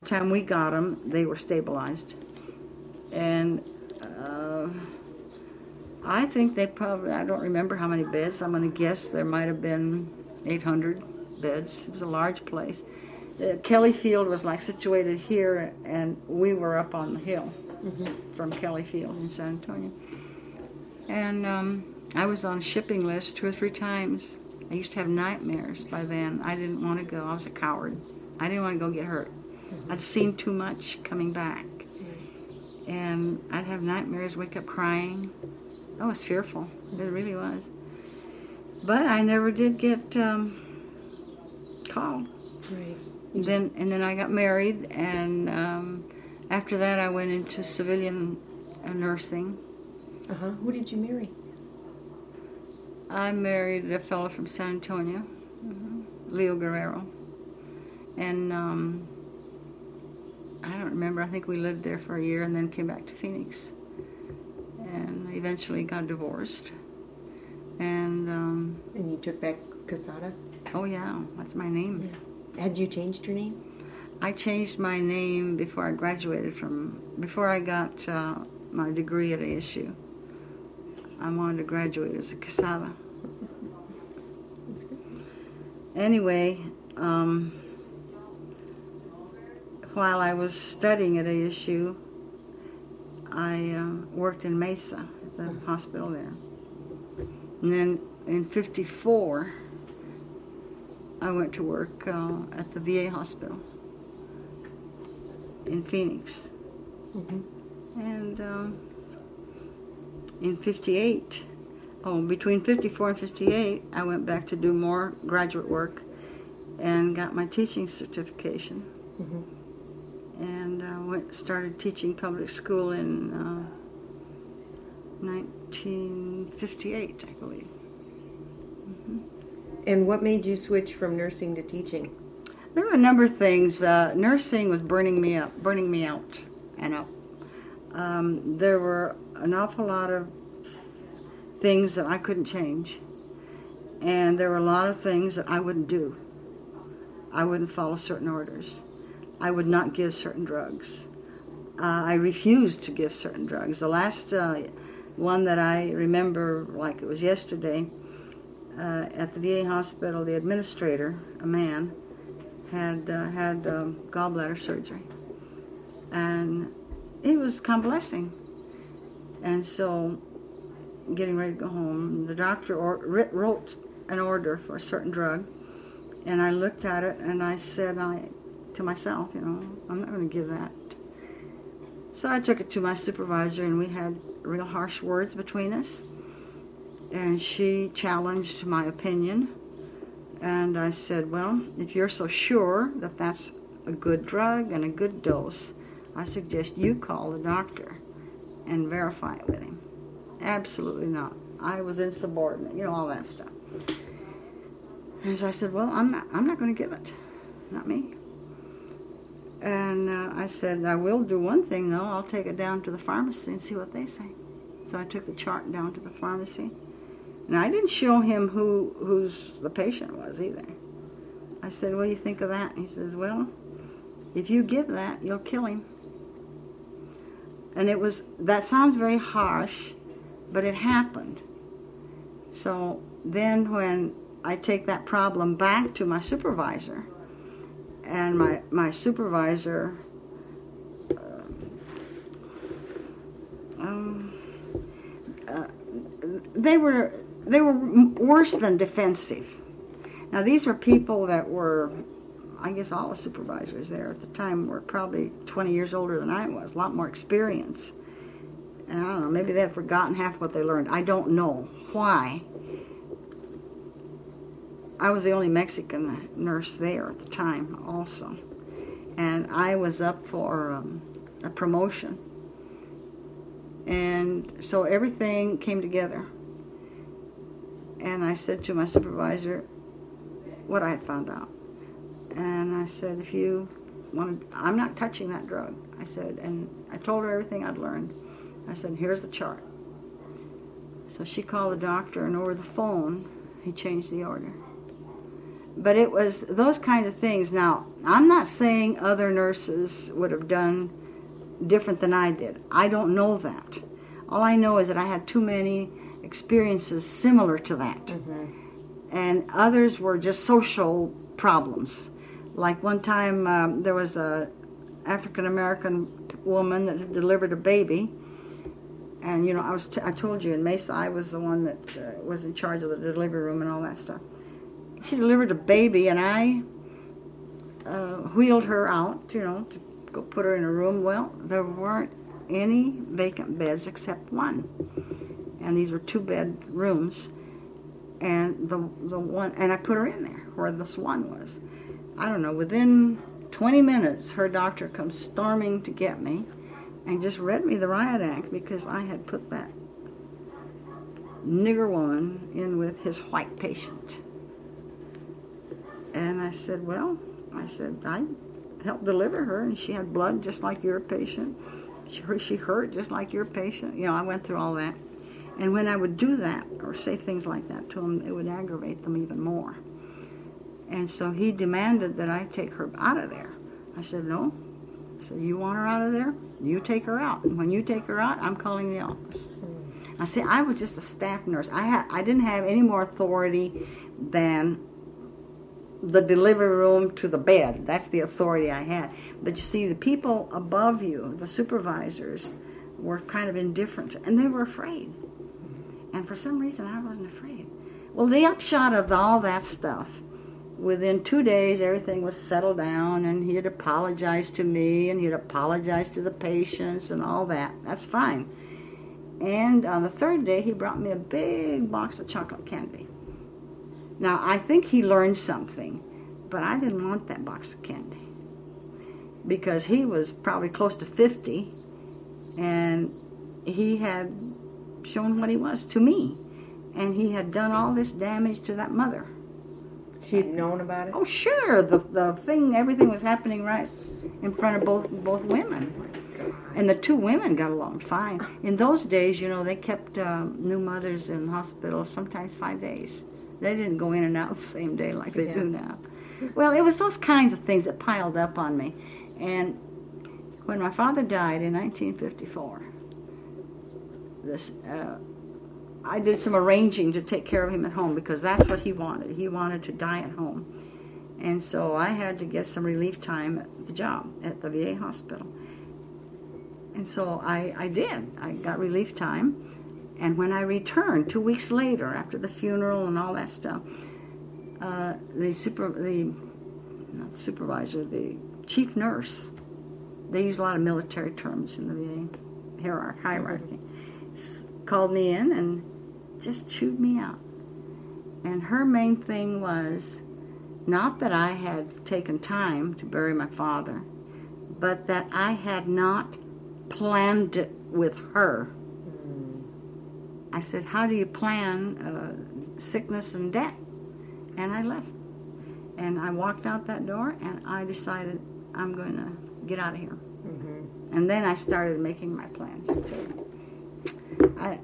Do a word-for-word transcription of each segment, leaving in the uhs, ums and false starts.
time we got them, they were stabilized. And uh, I think they probably, I don't remember how many beds. I'm going to guess there might have been eight hundred beds. It was a large place. Uh, Kelly Field was like situated here, and we were up on the hill mm-hmm. from Kelly Field in San Antonio. And um, I was on a shipping list two or three times. I used to have nightmares by then. I didn't want to go. I was a coward. I didn't want to go get hurt. Mm-hmm. I'd seen too much coming back. Mm-hmm. And I'd have nightmares, wake up crying. I was fearful. Mm-hmm. It really was. But I never did get um, called. Right. Then and then I got married, and um, after that I went into civilian uh, nursing. Uh-huh. Who did you marry? I married a fellow from San Antonio, mm-hmm. Leo Guerrero. And um, I don't remember, I think we lived there for a year and then came back to Phoenix. And eventually got divorced. And um, and you took back Casada? Oh yeah, that's my name. Yeah. Had you changed your name? I changed my name before I graduated from, before I got uh, my degree at A S U. I wanted to graduate as a Casada. That's good. Anyway, um, while I was studying at A S U, I uh, worked in Mesa, at the hospital there. And then in fifty-four, I went to work uh, at the V A hospital in Phoenix. Mm-hmm. And um, in fifty-eight, oh, between fifty-four and fifty-eight, I went back to do more graduate work and got my teaching certification. Mm-hmm. And uh, went started teaching public school in uh, nineteen fifty-eight, I believe. Mm-hmm. And what made you switch from nursing to teaching? There were a number of things. Uh, nursing was burning me up, burning me out and up. Um, there were an awful lot of things that I couldn't change. And there were a lot of things that I wouldn't do. I wouldn't follow certain orders. I would not give certain drugs. Uh, I refused to give certain drugs. The last uh, one that I remember like it was yesterday, Uh, at the V A hospital, the administrator, a man, had uh, had um, gallbladder surgery, and he was convalescing, and so getting ready to go home, the doctor or, wrote an order for a certain drug, and I looked at it and I said I to myself, you know, I'm not going to give that. So I took it to my supervisor, and we had real harsh words between us. And she challenged my opinion, and I said, well, if you're so sure that that's a good drug and a good dose, I suggest you call the doctor and verify it with him. Absolutely not. I was insubordinate, you know, all that stuff. And so I said, well, I'm not, I'm not going to give it. Not me. And uh, I said, I will do one thing, though. I'll take it down to the pharmacy and see what they say. So I took the chart down to the pharmacy. And I didn't show him who who's the patient was either. I said, what do you think of that? And he says, well, if you give that, you'll kill him. And it was, that sounds very harsh, but it happened. So then when I take that problem back to my supervisor, and my, my supervisor, uh, um, uh, they were... They were worse than defensive. Now, these were people that were, I guess all the supervisors there at the time were probably twenty years older than I was, a lot more experience. And I don't know, maybe they had forgotten half what they learned. I don't know why. I was the only Mexican nurse there at the time also. And I was up for um, a promotion. And so everything came together. And I said to my supervisor what I had found out. And I said, if you want to, I'm not touching that drug. I said, and I told her everything I'd learned. I said, here's the chart. So she called the doctor, and over the phone, he changed the order. But it was those kinds of things. Now, I'm not saying other nurses would have done different than I did. I don't know that. All I know is that I had too many experiences similar to that. Mm-hmm. And others were just social problems. Like one time um, there was a African-American woman that had delivered a baby. And, you know, I was t- I told you in Mesa I was the one that uh, was in charge of the delivery room and all that stuff. She delivered a baby, and I uh, wheeled her out, you know, to go put her in a room. Well, there weren't any vacant beds except one. And these were two-bed rooms. And the the one, and I put her in there where this one was. I don't know, within twenty minutes, her doctor comes storming to get me and just read me the riot act because I had put that nigger woman in with his white patient. And I said, well, I said, I helped deliver her, and she had blood just like your patient. She, she hurt just like your patient. You know, I went through all that. And when I would do that or say things like that to them, it would aggravate them even more. And so he demanded that I take her out of there. I said, no. I said, you want her out of there? You take her out. And when you take her out, I'm calling the office. I said, I was just a staff nurse. I had, I didn't have any more authority than the delivery room to the bed. That's the authority I had. But you see, the people above you, the supervisors, were kind of indifferent, and they were afraid. And for some reason, I wasn't afraid. Well, the upshot of all that stuff, within two days, everything was settled down, and he had apologized to me, and he had apologized to the patients, and all that. That's fine. And on the third day, he brought me a big box of chocolate candy. Now, I think he learned something, but I didn't want that box of candy because he was probably close to fifty, and he had shown what he was to me, and he had done all this damage to that mother. She'd known about it? Oh, sure. The the thing, everything was happening right in front of both both women. And the two women got along fine. In those days, you know, they kept um, new mothers in hospitals sometimes five days. They didn't go in and out the same day like they yeah. do now. Well, it was those kinds of things that piled up on me. And when my father died in nineteen fifty-four, this uh, I did some arranging to take care of him at home because that's what he wanted. He wanted to die at home. And so I had to get some relief time at the job at the V A hospital. And so I, I did. I got relief time. And when I returned two weeks later, after the funeral and all that stuff, uh, the super, the not the supervisor, the chief nurse, they use a lot of military terms in the V A hierarchy, hierarchy called me in and just chewed me out. And her main thing was not that I had taken time to bury my father, but that I had not planned it with her. I said, how do you plan uh, sickness and death? And I left. And I walked out that door, and I decided I'm going to get out of here. Mm-hmm. And then I started making my plans. I,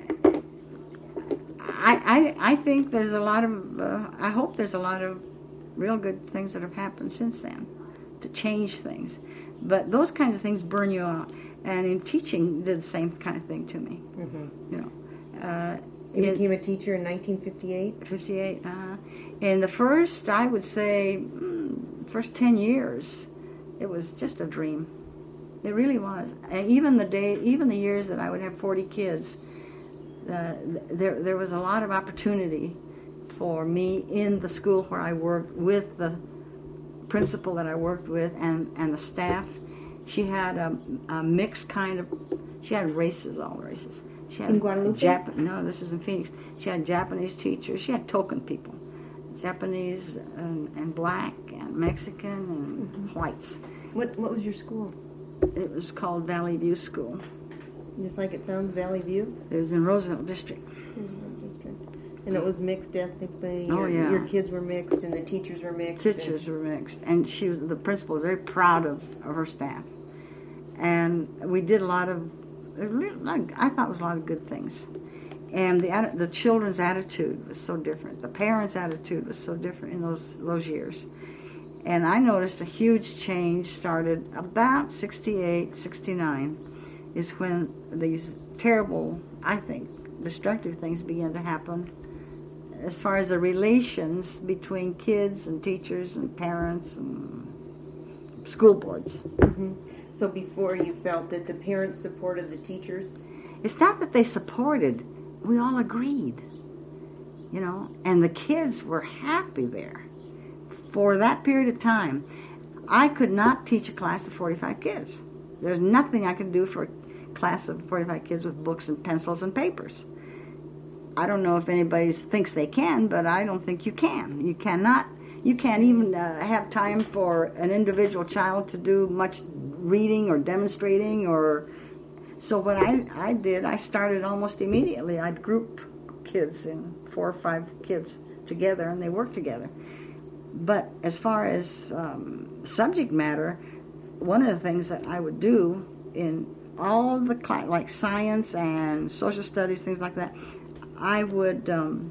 I, I think there's a lot of, uh, I hope there's a lot of real good things that have happened since then to change things. But those kinds of things burn you out. And in teaching, did the same kind of thing to me. Mm-hmm. You know. Uh, you became a teacher in nineteen fifty-eight? fifty-eight, uh-huh. In the first, I would say, mm, first ten years, it was just a dream. It really was. And even the day, even the years that I would have forty kids, uh, there there was a lot of opportunity for me in the school where I worked with the principal that I worked with and, and the staff. She had a, a mixed kind of, she had races, all races. She had in Guadalupe? Jap- no, this is in Phoenix. She had Japanese teachers. She had token people. Japanese and, and black and Mexican and mm-hmm. whites. What What was your school? It was called Valley View School. Just like it sounds, Valley View? It was in Roosevelt District. Roosevelt District. And it was mixed ethnically? Oh, your, yeah. Your kids were mixed and the teachers were mixed? Teachers were mixed. And she was, the principal was very proud of, of her staff. And we did a lot of, I thought it was a lot of good things. And the atti- the children's attitude was so different. The parents' attitude was so different in those those years. And I noticed a huge change started about sixty-eight, sixty-nine, is when these terrible, I think, destructive things began to happen as far as the relations between kids and teachers and parents and school boards. Mm-hmm. So before you felt that the parents supported the teachers? It's not that they supported. We all agreed, you know, and the kids were happy there for that period of time. I could not teach a class of forty-five kids. There's nothing I could do for a class of forty-five kids with books and pencils and papers. I don't know if anybody thinks they can, but I don't think you can. You cannot, you can't even uh, have time for an individual child to do much reading or demonstrating or... So what I, I did, I started almost immediately. I'd group kids in four or five kids together, and they worked together. But as far as um, subject matter, one of the things that I would do in all the class, like science and social studies, things like that, I would, um,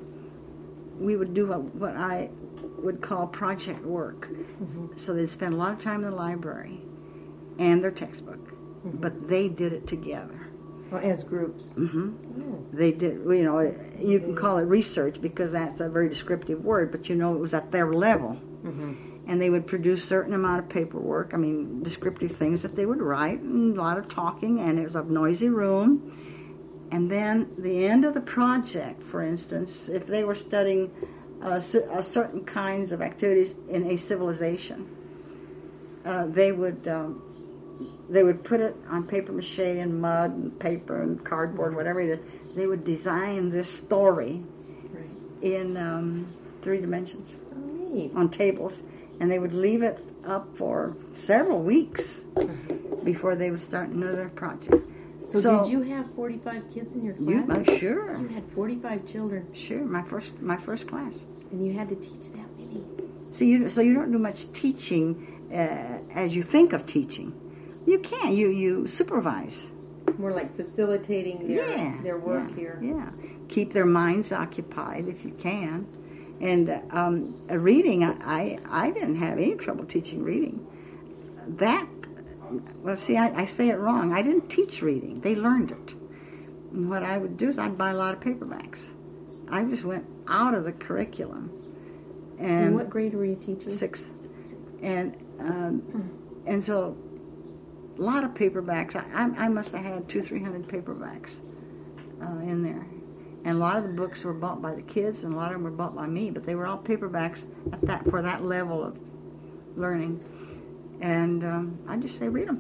we would do what, what I would call project work. Mm-hmm. So they'd spend a lot of time in the library and their textbook. Mm-hmm. But they did it together. Well, as groups. Mm-hmm. Oh. They did, you know, you can call it research because that's a very descriptive word, but you know it was at their level. Mm-hmm. And they would produce a certain amount of paperwork, I mean, descriptive things that they would write, and a lot of talking, and it was a noisy room. And then the end of the project, for instance, if they were studying uh, uh, certain kinds of activities in a civilization, uh, they would... Um, They would put it on paper mache and mud and paper and cardboard, whatever it is. They would design this story right. in um, three dimensions oh, neat. on tables, and they would leave it up for several weeks before they would start another project. So, so did you have forty-five kids in your class? You, uh, sure. You had forty-five children. Sure, my first my first class. And you had to teach that many. So you so you don't do much teaching uh, as you think of teaching. You can. You you supervise. More like facilitating their yeah, their work yeah, here. Yeah. Keep their minds occupied if you can. And um, reading, I, I I didn't have any trouble teaching reading. That, well, see, I, I say it wrong. I didn't teach reading. They learned it. And what I would do is I'd buy a lot of paperbacks. I just went out of the curriculum. And, and what grade were you teaching? Sixth. Sixth. And um, hmm. and so. A lot of paperbacks. I, I, I must have had two, three hundred paperbacks uh, in there, and a lot of the books were bought by the kids, and a lot of them were bought by me. But they were all paperbacks at that for that level of learning, and um, I just say read them.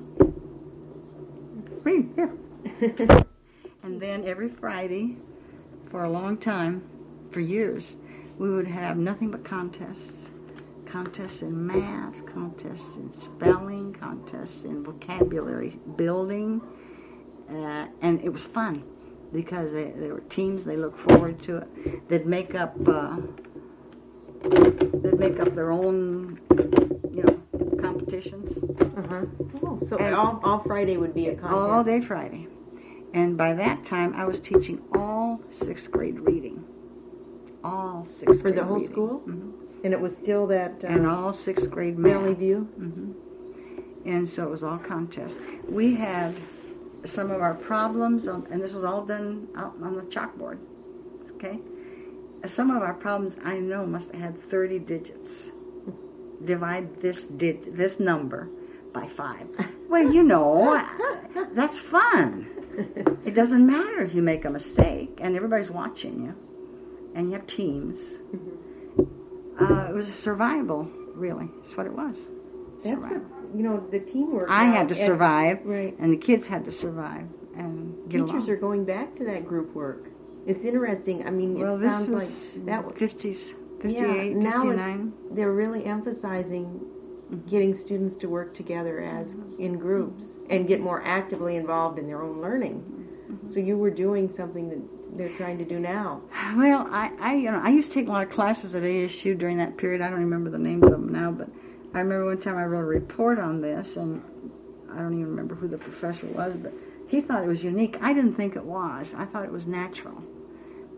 Read here, and then every Friday, for a long time, for years, we would have nothing but contests. Contests in math, contests in spelling, contests in vocabulary building, uh, and it was fun because they, they were teams. They looked forward to it. They'd make up, uh, they'd make up their own, you know, competitions. Uh-huh. Oh, so and all, all Friday would be a contest. All day Friday, and by that time I was teaching all sixth grade reading. All sixth for grade the whole reading. school. Mm-hmm. And it was still that... Uh, and all sixth grade math. Valley View? Mm-hmm. And so it was all contests. We had some of our problems, on, and this was all done out on the chalkboard, okay? Some of our problems, I know, must have had thirty digits. Divide this dig- this number by five. Well, you know, that's fun. It doesn't matter if you make a mistake, and everybody's watching you, and you have teams. Mm-hmm. Uh, it was a survival, really. That's what it was. That's survival. what, you know, the teamwork. I had to and, survive, right. and the kids had to survive and get Teachers along. are going back to that group work. It's interesting. I mean, well, it this sounds was like that fifties, fifty-eight, yeah, now fifty-nine. It's, they're really emphasizing mm-hmm. getting students to work together as mm-hmm. in groups and get more actively involved in their own learning. Mm-hmm. So you were doing something that they're trying to do now. Well, I, I, you know, I used to take a lot of classes at A S U during that period. I don't remember the names of them now, but I remember one time I wrote a report on this, and I don't even remember who the professor was, but he thought it was unique. I didn't think it was. I thought it was natural.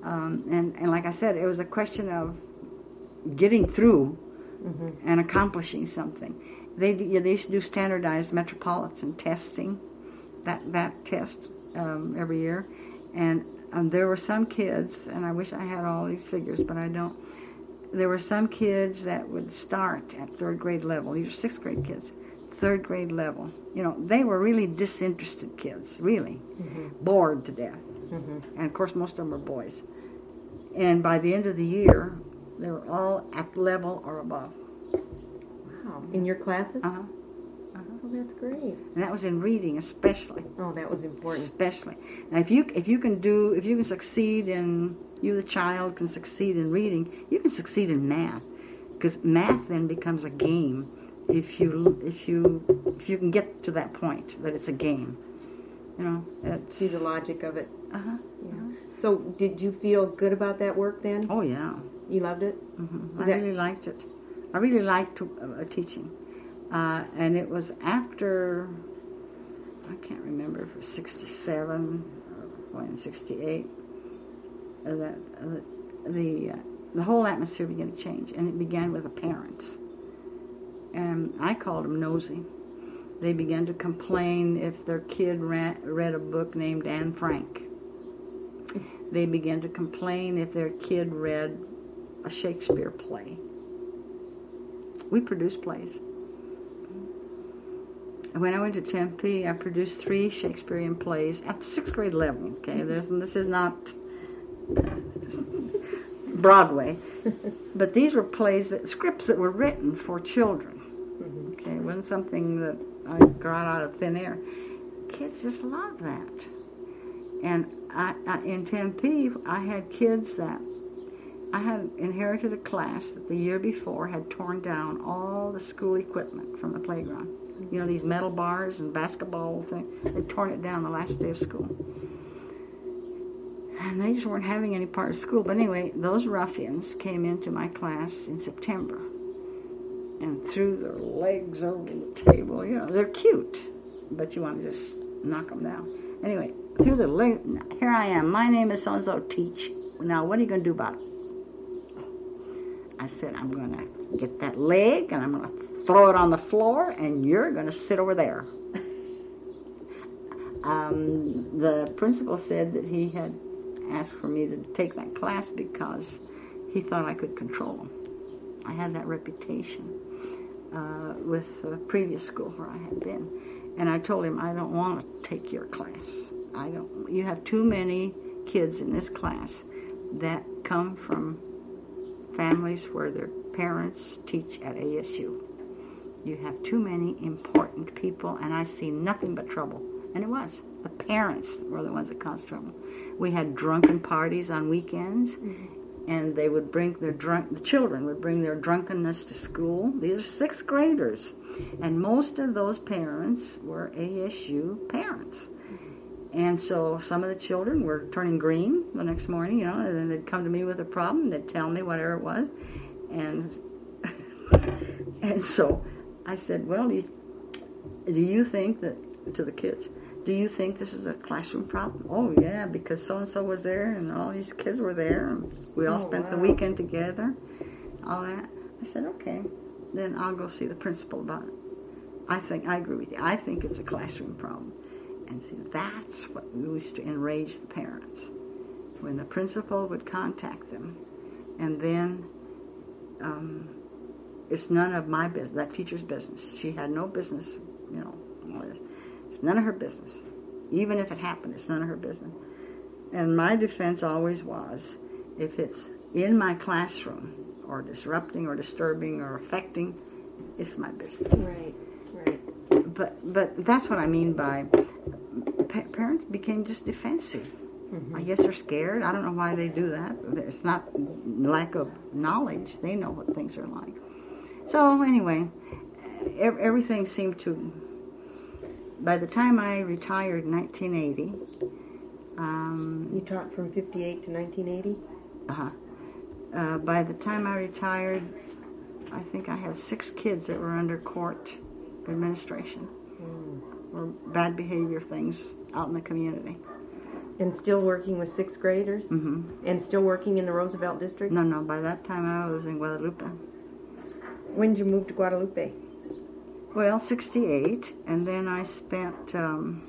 Um, and, and like I said, it was a question of getting through mm-hmm. and accomplishing something. They, yeah, they used to do standardized metropolitan testing, that, that test um, every year. And um, there were some kids, and I wish I had all these figures, but I don't. There were some kids that would start at third grade level. These are sixth grade kids. Third grade level. You know, they were really disinterested kids, really. Mm-hmm. Bored to death. Mm-hmm. And, of course, most of them were boys. And by the end of the year, they were all at level or above. Wow. In your classes? Uh-huh. Oh, that's great. And that was in reading especially. Oh, that was important. Especially. Now, if you, if you can do, if you can succeed in, you the child can succeed in reading, you can succeed in math. Because math then becomes a game if you, if you, if you can get to that point that it's a game. You know, it's... See the logic of it. Uh-huh. Yeah. So, did you feel good about that work then? Oh, yeah. You loved it? Mm-hmm. I that... really liked it. I really liked uh, teaching. Uh, and it was after, I can't remember if it was sixty-seven or when, sixty-eight, uh, that uh, the, uh, the whole atmosphere began to change. And it began with the parents. And I called them nosy. They began to complain if their kid ran, read a book named Anne Frank. They began to complain if their kid read a Shakespeare play. We produced plays. When I went to Tempe, I produced three Shakespearean plays at the sixth grade level. Okay, There's, this is not Broadway, but these were plays, that, scripts that were written for children. Okay, it wasn't something that I got out of thin air. Kids just love that. And I, I, in Tempe, I had kids that I had inherited a class that the year before had torn down all the school equipment from the playground. You know, these metal bars and basketball thing. They'd torn it down the last day of school. And they just weren't having any part of school. But anyway, those ruffians came into my class in September and threw their legs over the table. You know, they're cute, but you want to just knock them down. Anyway, threw their legs. Here I am. My name is so-and-so, teach. Now, what are you going to do about it? I said, I'm going to get that leg, and I'm going to throw it on the floor, and you're going to sit over there. um, the principal said that he had asked for me to take that class because he thought I could control them. I had that reputation uh, with the previous school where I had been. And I told him, I don't want to take your class. I don't. You have too many kids in this class that come from families where their parents teach at A S U. You have too many important people, and I see nothing but trouble. And it was. The parents were the ones that caused trouble. We had drunken parties on weekends, mm-hmm. and they would bring their drunk, the children would bring their drunkenness to school. These are sixth graders. And most of those parents were A S U parents. And so some of the children were turning green the next morning, you know, and then they'd come to me with a problem. They'd tell me whatever it was. And and so I said, well, do you, do you think that, to the kids, do you think this is a classroom problem? Oh, yeah, because so-and-so was there and all these kids were there. And we all oh, spent wow. the weekend together, all that. I said, okay, then I'll go see the principal about it. I think, I agree with you. I think it's a classroom problem. And see, that's what used to enrage the parents. When the principal would contact them, and then um, it's none of my business, that teacher's business. She had no business, you know, it's none of her business. Even if it happened, it's none of her business. And my defense always was, if it's in my classroom, or disrupting, or disturbing, or affecting, it's my business. Right, right. But but that's what I mean by pa- parents became just defensive. Mm-hmm. I guess they're scared. I don't know why they do that. It's not lack of knowledge. They know what things are like. So anyway, ev- everything seemed to. By the time I retired in nineteen eighty, um, you taught from fifty-eight to nineteen eighty. Uh-huh. Uh By the time I retired, I think I had six kids that were under court administration mm. or bad behavior things out in the community. And still working with sixth graders? Mm-hmm. And still working in the Roosevelt district? No, no, by that time I was in Guadalupe. When did you move to Guadalupe? Well, sixty-eight, and then I spent, um,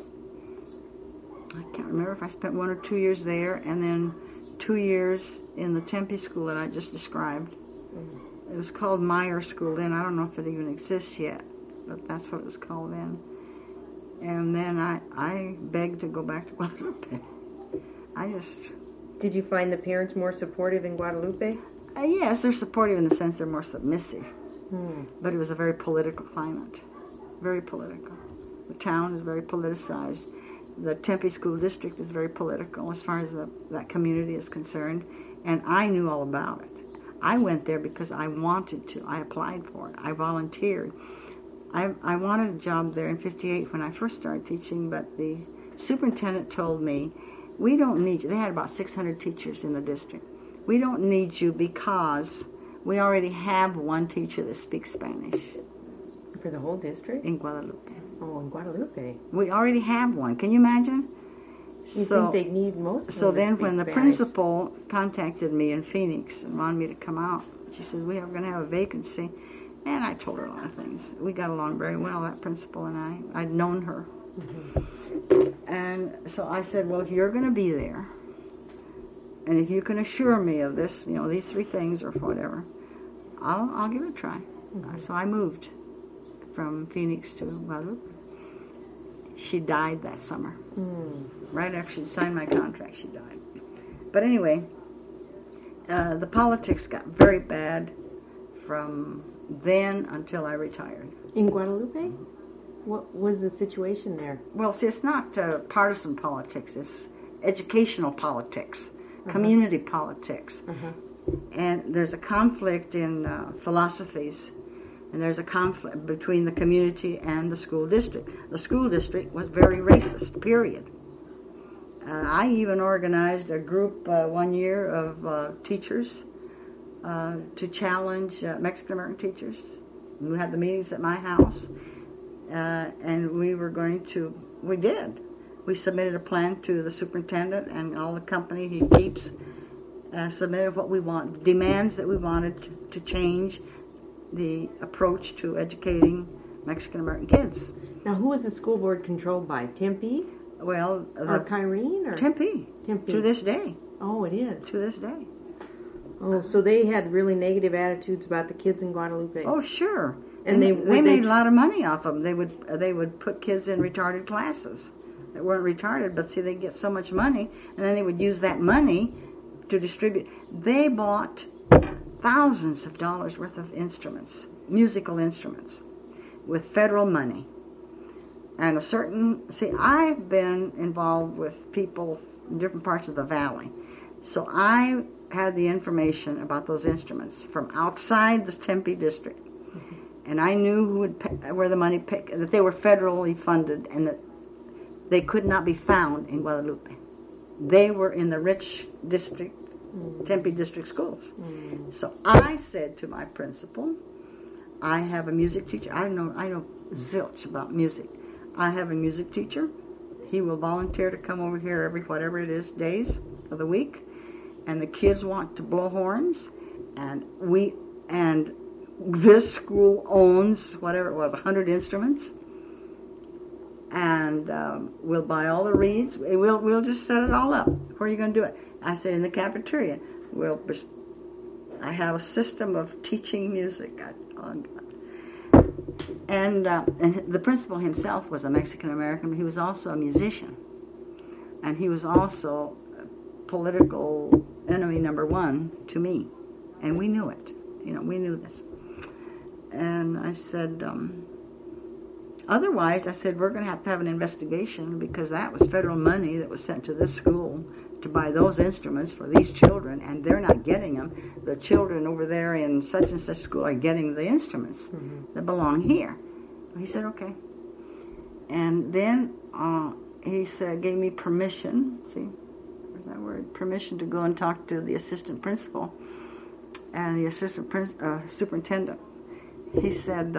I can't remember if I spent one or two years there, and then two years in the Tempe school that I just described. Mm-hmm. It was called Meyer School then. I don't know if it even exists yet, but that's what it was called then. And then I, I begged to go back to Guadalupe. I just... Did you find the parents more supportive in Guadalupe? Uh, yes, they're supportive in the sense they're more submissive. Hmm. But it was a very political climate. Very political. The town is very politicized. The Tempe School District is very political as far as the, that community is concerned. And I knew all about it. I went there because I wanted to. I applied for it. I volunteered. I, I wanted a job there in fifty-eight when I first started teaching, but the superintendent told me, we don't need you. They had about six hundred teachers in the district. We don't need you because we already have one teacher that speaks Spanish. For the whole district? In Guadalupe. Oh, in Guadalupe. We already have one. Can you imagine? You so, think they need most of So them to then speak when the Spanish. principal contacted me in Phoenix and wanted me to come out, she said, we are going to have a vacancy. And I told her a lot of things. We got along very well, that principal and I. I'd known her. Mm-hmm. And so I said, well, if you're going to be there, and if you can assure me of this, you know, these three things or whatever, I'll, I'll give it a try. Mm-hmm. So I moved from Phoenix to Guadalupe. She died that summer. Mm. Right after she'd signed my contract, she died. But anyway, uh, the politics got very bad from then until I retired. In Guadalupe? What was the situation there? Well, see, it's not uh, partisan politics. It's educational politics, uh-huh. community politics. Uh-huh. And there's a conflict in uh, philosophies, and there's a conflict between the community and the school district. The school district was very racist, period. Uh, I even organized a group uh, one year of uh, teachers uh, to challenge uh, Mexican-American teachers. We had the meetings at my house, uh, and we were going to, we did. We submitted a plan to the superintendent and all the company he keeps, uh, submitted what we want, demands that we wanted to, to change the approach to educating Mexican-American kids. Now, who was the school board controlled by? Tempe? Well, the, or Kyrene? Or? Tempe. Tempe. To this day. Oh, it is? To this day. Oh, so they had really negative attitudes about the kids in Guadalupe. Oh, sure. And, and they they, they made a lot of money off them. They would they would put kids in retarded classes that weren't retarded, but see, they get so much money, and then they would use that money to distribute. They bought thousands of dollars worth of instruments, musical instruments, with federal money. And a certain, see, I've been involved with people in different parts of the valley. So I had the information about those instruments from outside the Tempe district. Mm-hmm. And I knew who would pay, where the money, pay, that they were federally funded and that they could not be found in Guadalupe. They were in the rich district, mm-hmm. Tempe district schools. Mm-hmm. So I said to my principal, I have a music teacher. I know, I know zilch about music. I have a music teacher. He will volunteer to come over here every whatever it is days of the week, and the kids want to blow horns, and we and this school owns whatever it was, a hundred instruments, and um, we'll buy all the reeds. We'll we'll just set it all up. Where are you going to do it? I said in the cafeteria. We'll. I have a system of teaching music. I, And, uh, and the principal himself was a Mexican-American, but he was also a musician. And he was also political enemy number one to me. And we knew it. You know, we knew this. And I said, um, otherwise, I said, we're going to have to have an investigation because that was federal money that was sent to this school to buy those instruments for these children, and they're not getting them. The children over there in such and such school are getting the instruments mm-hmm. that belong here. He said, okay. And then uh, he said, gave me permission, see, where's that word? Permission to go and talk to the assistant principal and the assistant prin- uh, superintendent. He said, um,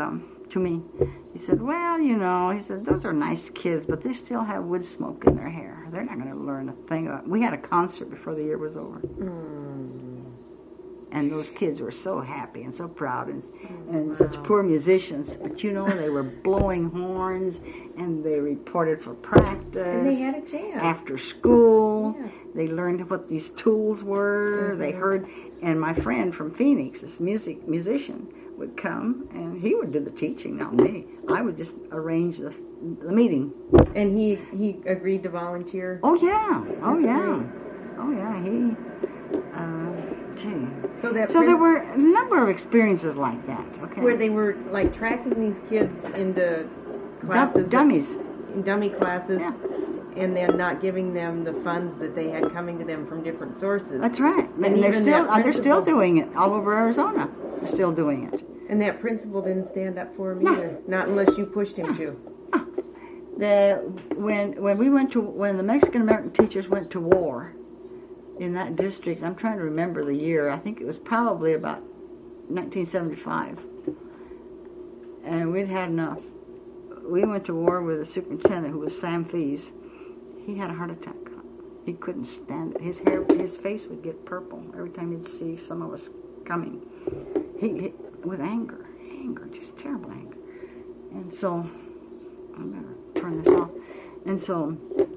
to me. He said, well, you know, he said, those are nice kids, but they still have wood smoke in their hair. They're not going to learn a thing about it. We had a concert before the year was over. Mm. And those kids were so happy and so proud and, and wow. such poor musicians. But, you know, they were blowing horns and they reported for practice. And they had a chance. After school. Yeah. They learned what these tools were. Mm-hmm. They heard, and my friend from Phoenix, this music musician, would come and he would do the teaching, not me. I would just arrange the the meeting. And he he agreed to volunteer? Oh yeah, oh That's yeah, great. oh yeah. He, uh, gee. So that so there were a number of experiences like that. Okay. Where they were like tracking these kids into classes, Dum- dummies, in dummy classes. Yeah. And then not giving them the funds that they had coming to them from different sources. That's right. And, and they're still uh, they're still doing it all over Arizona. They're still doing it. And that principal didn't stand up for him no. either. Not unless you pushed him no. to. No. The when when we went to when the Mexican American teachers went to war in that district, I'm trying to remember the year. I think it was probably about nineteen seventy-five. And we'd had enough. We went to war with a superintendent who was Sam Fees. He had a heart attack. He couldn't stand it. His hair, his face would get purple every time he'd see some of us coming. He, he with anger, anger, just terrible anger. And so, I better turn this off. And so,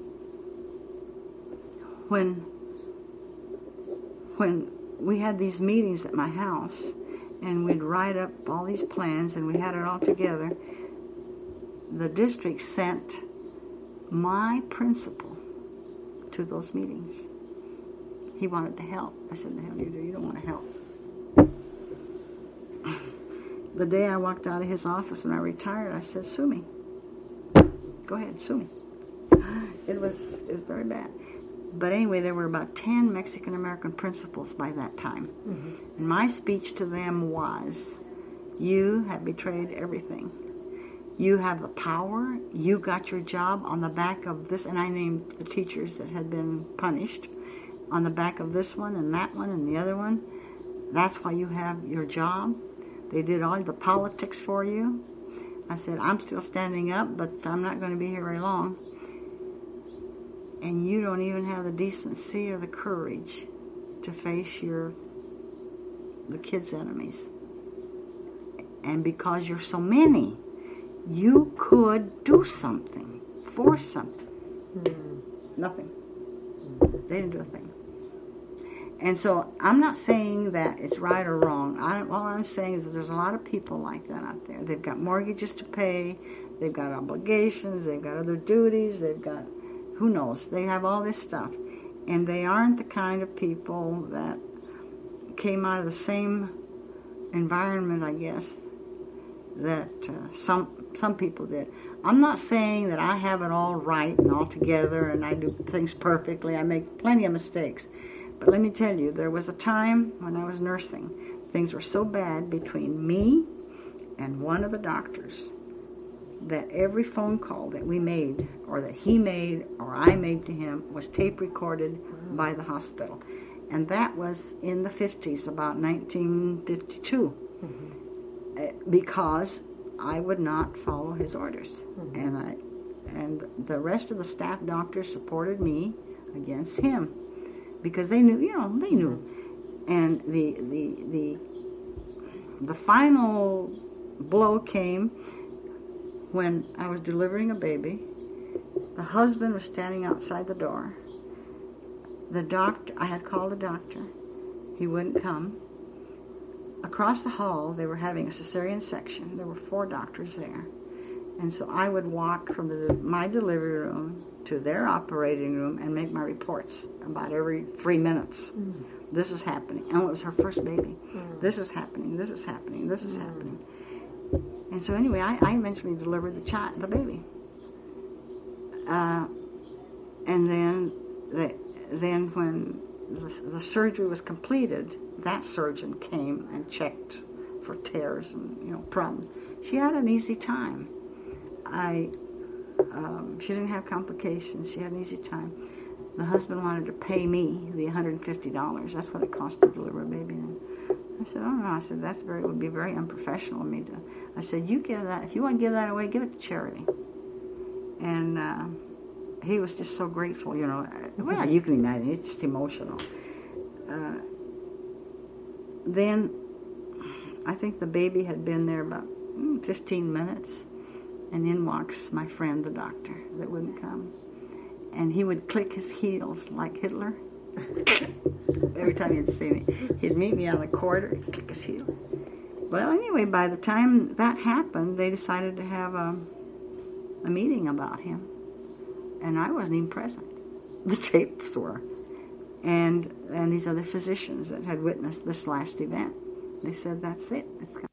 when when we had these meetings at my house, and we'd write up all these plans, and we had it all together, the district sent my principal to those meetings. He wanted to help. I said, the hell you do? You don't want to help. The day I walked out of his office and I retired, I said, sue me. Go ahead, sue me. It was, it was very bad. But anyway, there were about ten Mexican-American principals by that time. Mm-hmm. And my speech to them was, you have betrayed everything. You have the power. You got your job on the back of this, and I named the teachers that had been punished, on the back of this one and that one and the other one. That's why you have your job. They did all the politics for you. I said, I'm still standing up, but I'm not going to be here very long. And you don't even have the decency or the courage to face your the kids' enemies. And because you're so many, you could do something, force something. Mm. Nothing. They didn't do a thing. And so I'm not saying that it's right or wrong. I, all I'm saying is that there's a lot of people like that out there. They've got mortgages to pay. They've got obligations. They've got other duties. They've got, who knows, they have all this stuff. And they aren't the kind of people that came out of the same environment, I guess, that uh, some some people did. I'm not saying that I have it all right and all together and I do things perfectly. I make plenty of mistakes. But let me tell you, there was a time when I was nursing, things were so bad between me and one of the doctors that every phone call that we made, or that he made, or I made to him, was tape recorded by the hospital. And that was in the fifties, about nineteen fifty-two, mm-hmm. because I would not follow his orders. Mm-hmm. And I, and the rest of the staff doctors supported me against him. Because they knew, you know, they knew. And the the the the final blow came when I was delivering a baby. The husband was standing outside the door. The doctor, I had called the doctor. He wouldn't come. Across the hall, they were having a cesarean section. There were four doctors there. And so I would walk from the, my delivery room to their operating room and make my reports about every three minutes. Mm. This is happening. And it was her first baby. Mm. This is happening. This is happening. This is mm. happening. And so anyway, I, I eventually delivered the child, the baby. Uh, and then, the, then when the, the surgery was completed, that surgeon came and checked for tears and, you know, problems. She had an easy time. I, um, she didn't have complications. She had an easy time. The husband wanted to pay me the one hundred fifty dollars. That's what it cost to deliver a baby. And I said, oh no. I said, that's very, it would be very unprofessional of me to. I said, you give that, if you want to give that away, give it to charity. And uh, he was just so grateful, you know. Well, you can imagine, it's just emotional. Uh, then I think the baby had been there about mm, fifteen minutes, and in walks my friend, the doctor, that wouldn't come. And he would click his heels like Hitler. Every time he'd see me, he'd meet me on the corridor, he'd click his heels. Well, anyway, by the time that happened, they decided to have a, a meeting about him. And I wasn't even present. The tapes were. And and these other physicians that had witnessed this last event, they said, that's it. It's